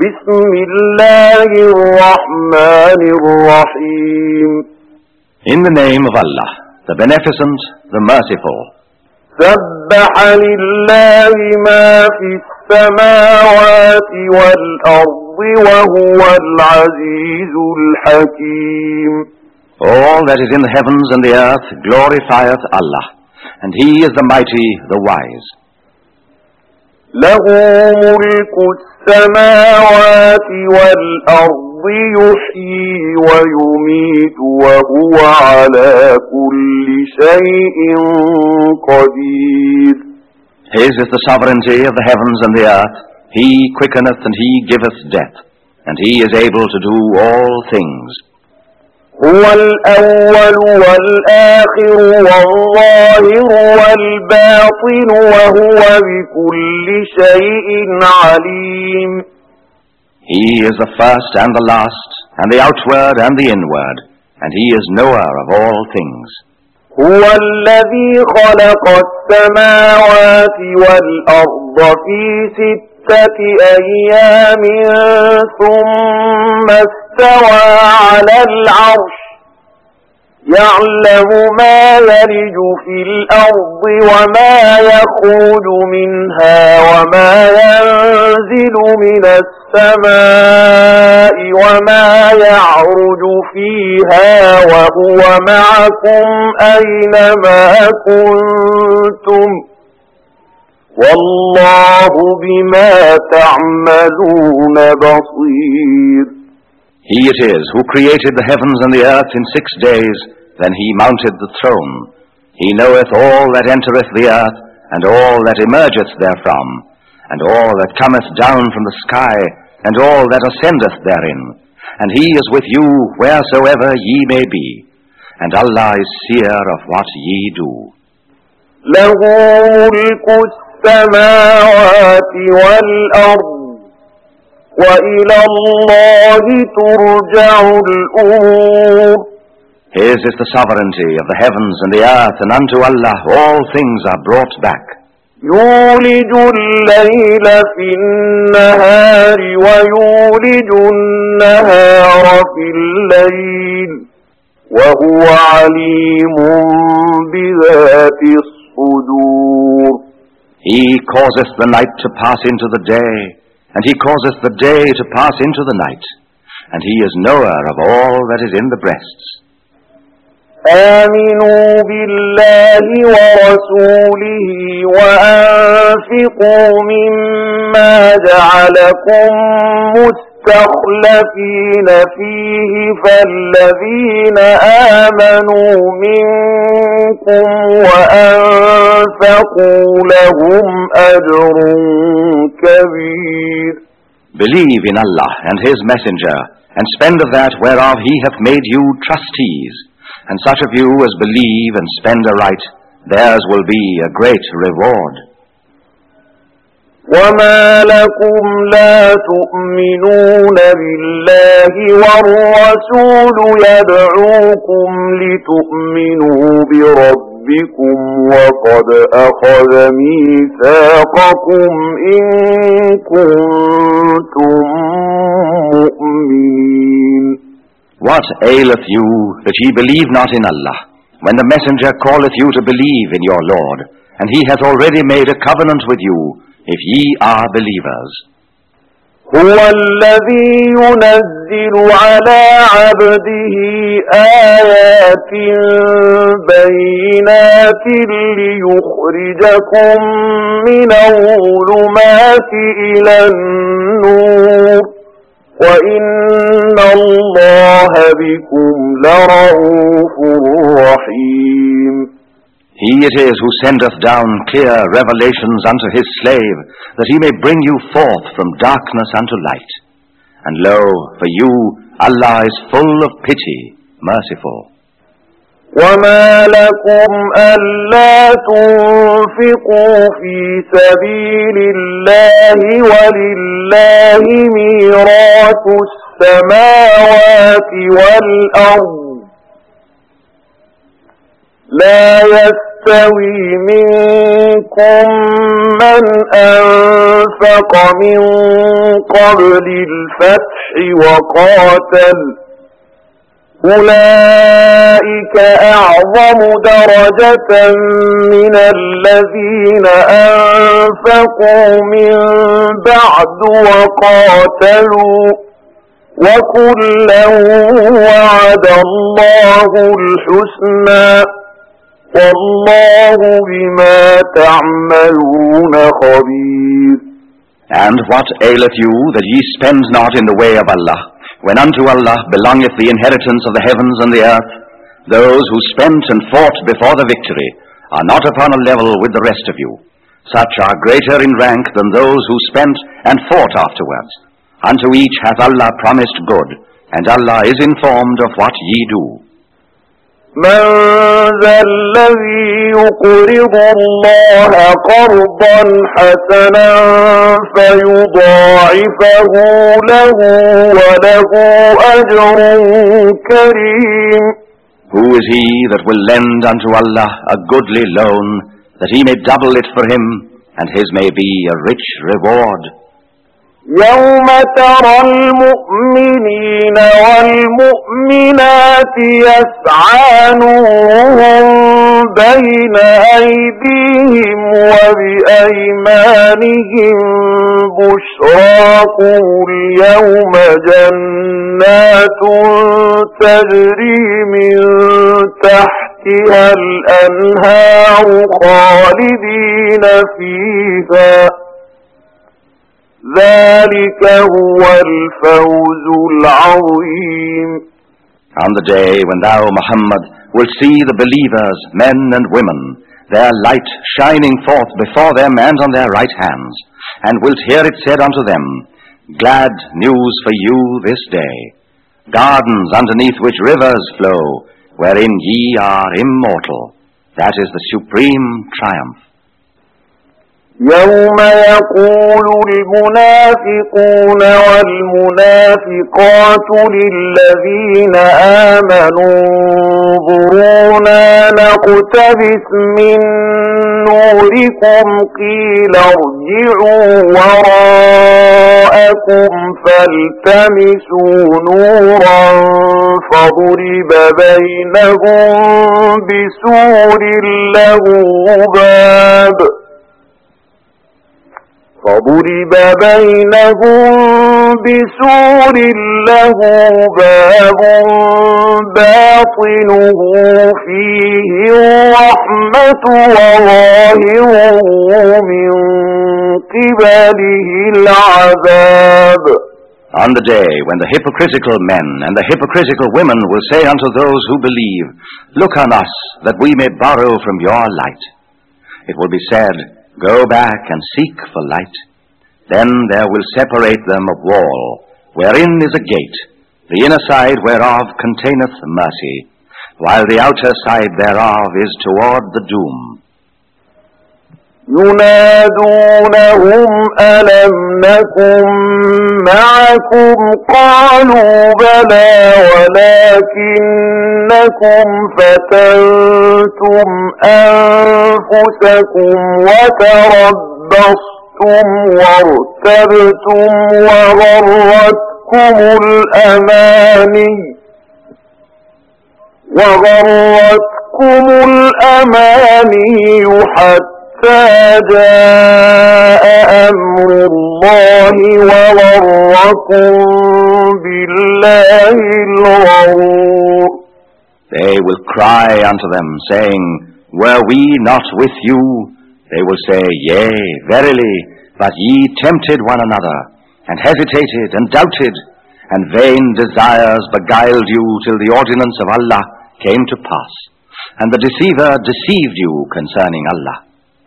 بسم الله الرحمن الرحيم. In the name of Allah, the Beneficent, the Merciful. سبح لله ما في السماوات والأرض وهو العزيز الحكيم. All that is in the heavens and the earth glorifieth Allah, and He is the mighty, the wise. له ملك السماوات والأرض يحيي ويميت وهو على كل شيء قدير. His is the sovereignty of the heavens and the earth. He quickeneth and He giveth death, and He is able to do all things. هو الأول والآخر والظاهر والباطن وهو بكل شيء عليم. He is the first and the last, and the outward and the inward, and He is knower of all things. هو الذي خلق السماوات والأرض في 6 أيام ثم استوى على العرش يعلم ما يلج في الأرض وما يخرج منها وما ينزل من السماء وما يعرج فيها وهو معكم أينما كنتم والله بما تعملون بصير. He it is who created the heavens and the earth in 6 days, then He mounted the throne. He knoweth all that entereth the earth, and all that emergeth therefrom, and all that cometh down from the sky, and all that ascendeth therein. And He is with you wheresoever ye may be, and Allah is seer of what ye do. له ملك السماوات والأرض وإلى الله ترجع الأمور. His is the sovereignty of the heavens and the earth, and unto Allah all things are brought back. يولج الليل في النهار ويولج النهار في الليل وهو عليم بذات الصدور. He causeth the night to pass into the day, and He causeth the day to pass into the night, and He is knower of all that is in the breasts. آمنوا بالله ورسوله وأنفقوا مما جعلكم مستخلفين فيه فالذين آمنوا منكم وأنفقوا لهم أجر كبير. Believe in Allah and His Messenger, and spend of that whereof He hath made you trustees. And such of you as believe and spend aright, theirs will be a great reward. وما لكم لا تؤمنون بالله والرسول يدعوكم لتؤمنوا بربكم وقد أخذ ميثاقكم إن كنتم مؤمنين. What aileth you that ye believe not in Allah, when the Messenger calleth you to believe in your Lord, and He hath already made a covenant with you, if ye are believers? هو الذي ينزل على عبده آيات بينات ليخرجكم من الظلمات إلى النور وإن الله بكم لرءوف رحيم. He it is who sendeth down clear revelations unto His slave, that He may bring you forth from darkness unto light. And lo, for you, Allah is full of pity, merciful. وما لكم ألا تنفقوا في سبيل الله ولله ميراث السماوات والأرض لا يستوي منكم من أنفق أنفق من قبل الفتح وقاتل أولئك أعظم درجة من الذين أنفقوا من بعد وقاتلوا وكلا وعد الله الحسنى والله بما تعملون خبير. And what aileth you that ye spend not in the way of Allah, when unto Allah belongeth the inheritance of the heavens and the earth? Those who spent and fought before the victory are not upon a level with the rest of you. Such are greater in rank than those who spent and fought afterwards. Unto each hath Allah promised good, and Allah is informed of what ye do. من ذا الذي يقرض الله قرضا حسنا فيضاعفه له وله أجر كريم. Who is he that will lend unto Allah a goodly loan, that he may double it for him, and his may be a rich reward? يوم ترى المؤمنين والمؤمنات يسعى نورهم بين أيديهم وبأيمانهم بشراكم اليوم جنات تجري من تحتها الأنهار خالدين فيها ذلك هو الفوز العظيم. On the day when thou, Muhammad, wilt see the believers, men and women, their light shining forth before them and on their right hands, and wilt hear it said unto them, Glad news for you this day, gardens underneath which rivers flow, wherein ye are immortal. That is the supreme triumph. يوم يقول المنافقون والمنافقات للذين آمنوا انظرونا نقتبس من نوركم قيل ارجعوا وراءكم فالتمسوا نورا فضرب بينهم بسور له باب له باب باطنه فيه الرحمة وظاهره من قبله العذاب. On the day when the hypocritical men and the hypocritical women will say unto those who believe, Look on us, that we may borrow from your light. It will be said, Go back and seek for light. Then there will separate them a wall, wherein is a gate, the inner side whereof containeth mercy, while the outer side thereof is toward the doom. ينادونهم ألم نكن معكم قالوا بلى ولكنكم فتنتم أنفسكم وتربصتم وارتبتم وغرتكم الأماني حتى جاء أمر الله وغركم بالله الغرور. They will cry unto them, saying, Were we not with you? They will say, Yea, verily, but ye tempted one another, and hesitated, and doubted, and vain desires beguiled you till the ordinance of Allah came to pass, and the deceiver deceived you concerning Allah.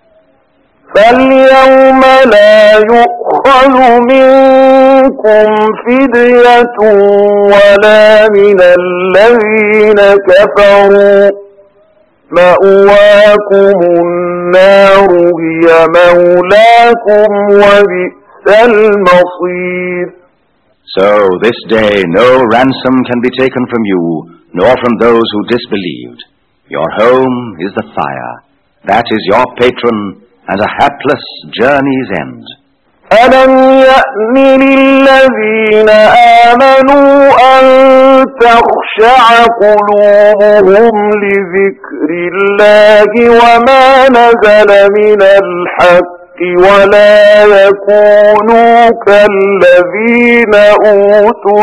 فاليوم لا يؤخذ منكم فدية ولا من الذين كفروا مأواكم النار هي مولاكم وبئس المصير. So this day no ransom can be taken from you, nor from those who disbelieved. Your home is the fire. That is your patron, and a hapless journey's end. ألم يأن للذين آمنوا أن تخشع قلوبهم لذكر الله وما نزل من الحق ولا يكونوا كالذين أوتوا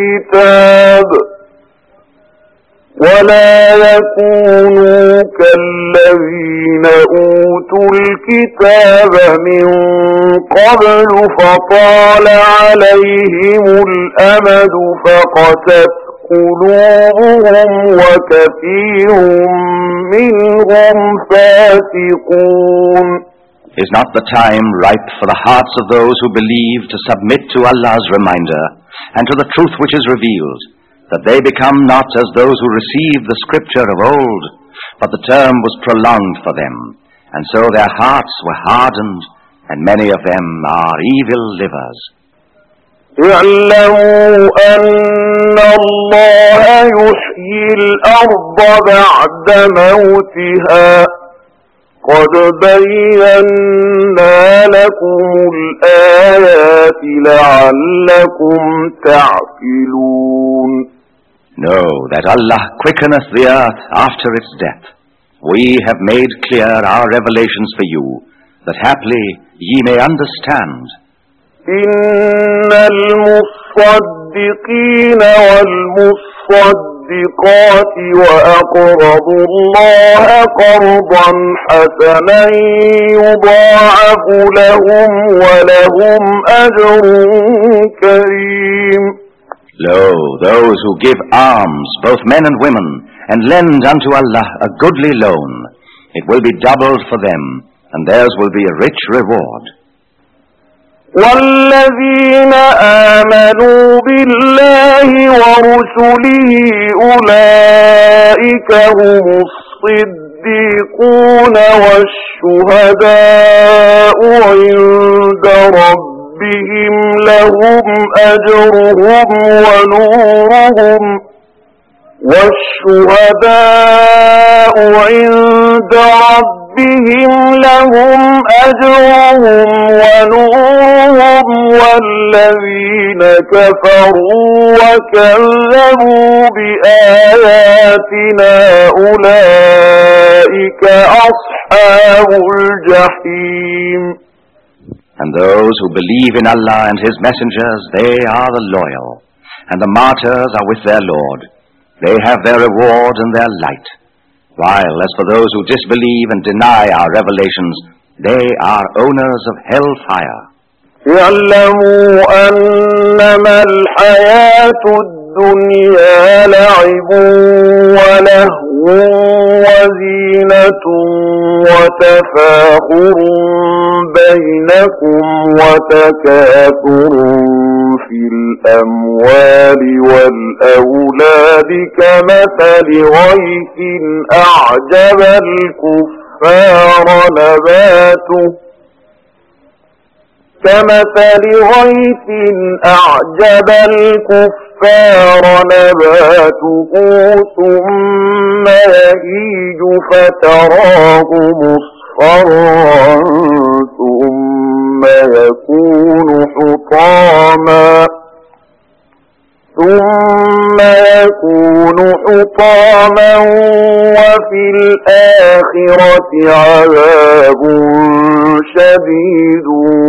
الكتاب من قبل فطال عليهم الأمد فقست قلوبهم وكثير منهم فاسقون. Is not the time ripe for the hearts of those who believe to submit to Allah's reminder and to the truth which is revealed, that they become not as those who received the scripture of old, but the term was prolonged for them, and so their hearts were hardened, and many of them are evil livers. اعلموا أن الله يحيي الأرض بعد موتها قد بينا لكم الآيات لعلكم تعقلون. Know that Allah quickeneth the earth after its death. We have made clear our revelations for you, that haply ye may understand. إن المصدقين والمصدقات وأقرضوا الله قرضا حسنا يضاعف لهم ولهم أجر كريم. Lo, those who give alms, both men and women, and lend unto Allah a goodly loan, it will be doubled for them, and theirs will be a rich reward. والذين آمنوا بالله ورسله أولئك هم الصديقون والشهداء عند ربهم لهم أجرهم ونورهم والشهداء عند ربهم لهم أجرهم ونورهم والذين كفروا وكذبوا بآياتنا أولئك أصحاب الجحيم. And those who believe in Allah and His messengers, they are the loyal, and the martyrs are with their Lord. They have their reward and their light. While as for those who disbelieve and deny our revelations, they are owners of hellfire. اعلموا أنما الحياة الدنيا لعب ولهو وزينة وتفاخر بينكم وتكاثر في الأموال والأولاد كمثل غيث أعجب الكفار نباته ثم يهيج فتراه مصفرا ثم يكون حطاما وفي الآخرة عذاب شديد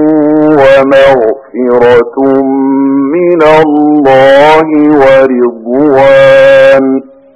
ومغفرة من الله ورضوان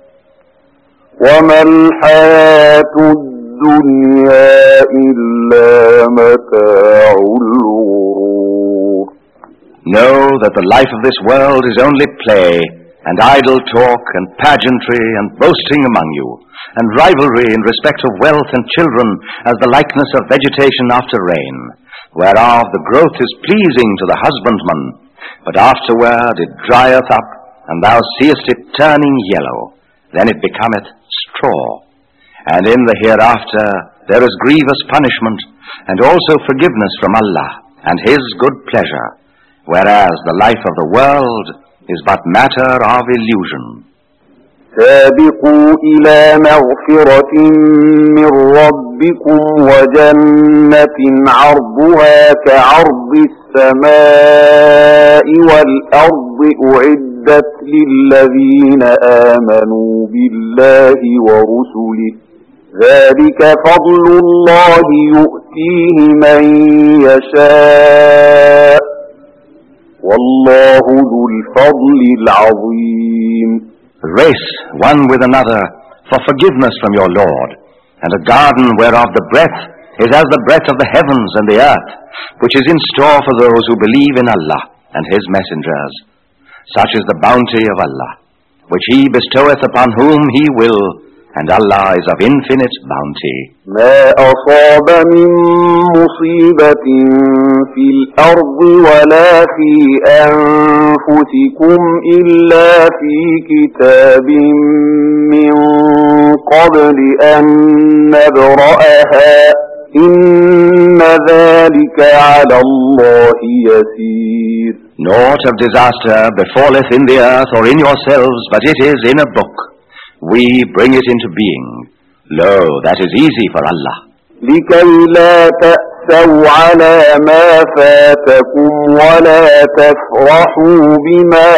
وما الحياة الدنيا إلا متاع الغرور. Know that the life of this world is only play, and idle talk, and pageantry, and boasting among you, and rivalry in respect of wealth and children, as the likeness of vegetation after rain, whereof the growth is pleasing to the husbandman, but afterward it drieth up, and thou seest it turning yellow, then it becometh straw. And in the hereafter there is grievous punishment, and also forgiveness from Allah, and His good pleasure, whereas the life of the world is but matter of illusion. سابقوا إلى مغفرة من ربكم وجنة عرضها كعرض السماء والأرض أعدت للذين آمنوا بالله ورسله ذلك فضل الله يؤتيه من يشاء والله ذو الفضل العظيم. Race one with another for forgiveness from your Lord, and a garden whereof the breadth is as the breadth of the heavens and the earth, which is in store for those who believe in Allah and His messengers. Such is the bounty of Allah, which He bestoweth upon whom He will, and Allah is of infinite bounty. ما أصاب من مصيبة في الأرض ولا في أنفسكم إلا في كتاب من قبل أن نبرأها إن ذلك على الله يسير. Naught of disaster befalleth in the earth or in yourselves, but it is in a book. We bring it into being. Lo, that is easy for Allah. لكي لا تأسوا على ما فاتكم ولا تفرحوا بما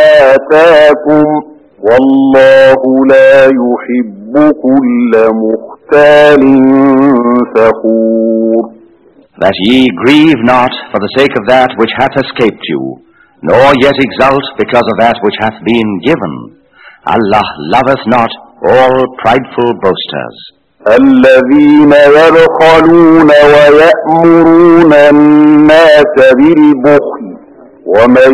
آتاكم والله لا يحب كل مختال فخور. That ye grieve not for the sake of that which hath escaped you, nor yet exult because of that which hath been given. Allah loveth not all prideful boasters. الذين يبخلون ويأمرون الناس بالبخل ومن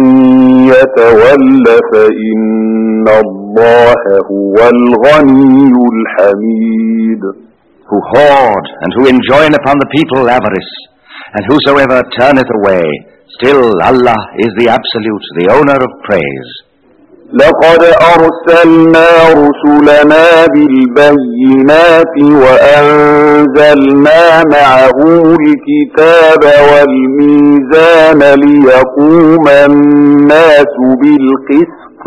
يتول فإن الله هو الغني الحميد. Who hoard and who enjoin upon the people avarice, and whosoever turneth away, still Allah is the absolute, the owner of praise. لقد أرسلنا رسلنا بالبينات وأنزلنا معهم الكتاب والميزان ليقوم الناس بالقسط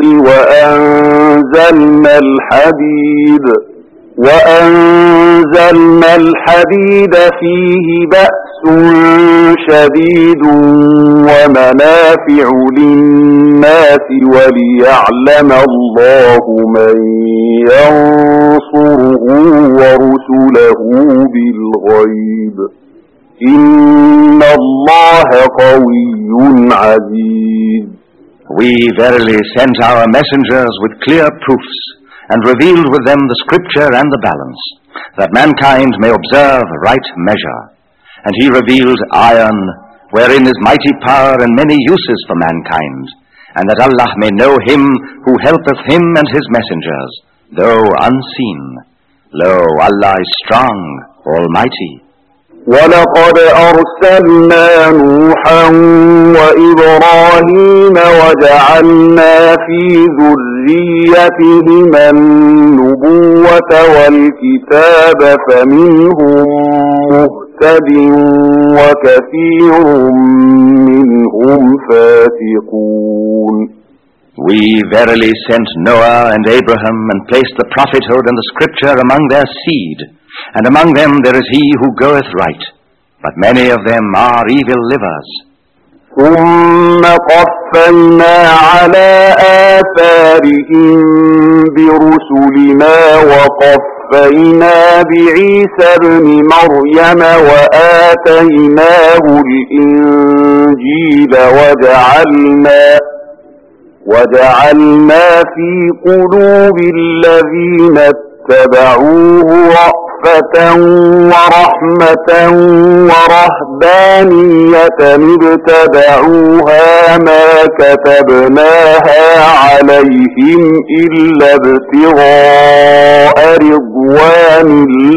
وأنزلنا الحديد فيه بأس شديد ومنافع للناس وليعلم الله من ينصره ورسله بالغيب إن الله قوي عزيز. We verily sent our messengers with clear proofs, and revealed with them the scripture and the balance, that mankind may observe right measure. And He revealed iron, wherein is mighty power and many uses for mankind, and that Allah may know Him who helpeth Him and His messengers, though unseen. Lo, Allah is strong, almighty. ولقد أرسلنا نوحا وإبراهيم وجعلنا في ذريتهما النبوة والكتاب فمنهم مهتد وكثير منهم فاسقون. We verily sent Noah and Abraham and placed the prophethood and the scripture among their seed, and among them there is he who goeth right, but many of them are evil livers. ثم قفينا على آثارهم برسلنا وقفينا بعيسى ابن مريم وآتيناه الإنجيل وجعلنا في قلوب الذين اتبعوه رأفة ورحمة ورهبانية ابتدعوها ما كتبناها عليهم إلا ابتغاء رضوان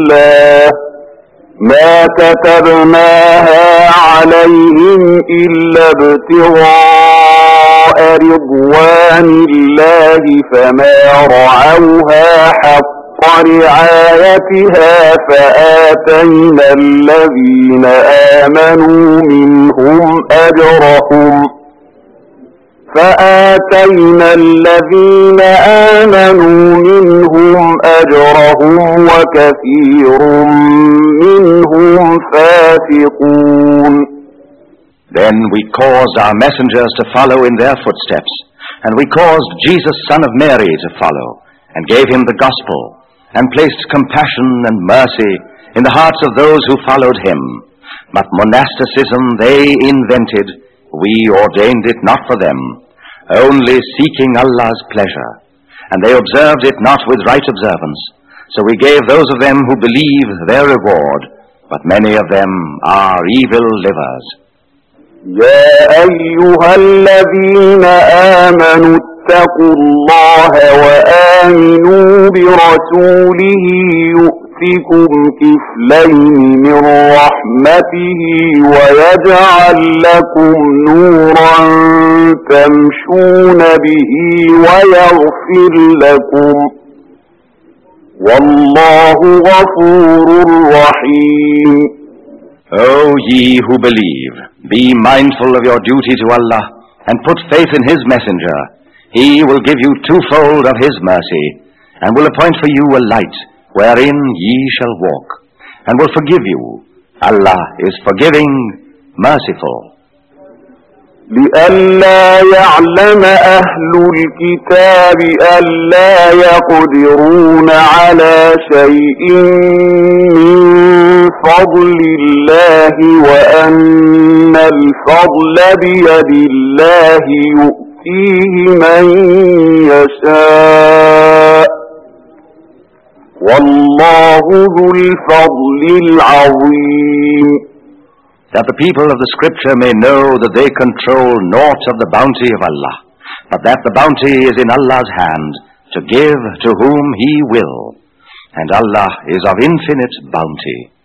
الله فما رعوها حق رعايتها فآتينا الذين آمنوا منهم فآتينا الذين آمنوا منهم أجرهم وكثير منهم فاسقون. Then we caused our messengers to follow in their footsteps, and we caused Jesus, son of Mary, to follow, and gave him the gospel, and placed compassion and mercy in the hearts of those who followed him. But monasticism they invented, we ordained it not for them, only seeking Allah's pleasure. And they observed it not with right observance. So we gave those of them who believe their reward, but many of them are evil livers. يا أيها الذين آمنوا اتقوا الله وآمنوا برسوله يؤتكم كفلين من رحمته ويجعل لكم نورا تمشون به ويغفر لكم والله غفور رحيم. O ye who believe, be mindful of your duty to Allah and put faith in His messenger. He will give you twofold of His mercy and will appoint for you a light wherein ye shall walk, and will forgive you. Allah is forgiving, merciful. لئلا يعلم أهل الكتاب ألا يقدرون على شيء من فضل الله وأن الفضل بيد الله يؤتيه من يشاء والله ذو الفضل العظيم. That the people of the Scripture may know that they control naught of the bounty of Allah, but that the bounty is in Allah's hand to give to whom He will, and Allah is of infinite bounty.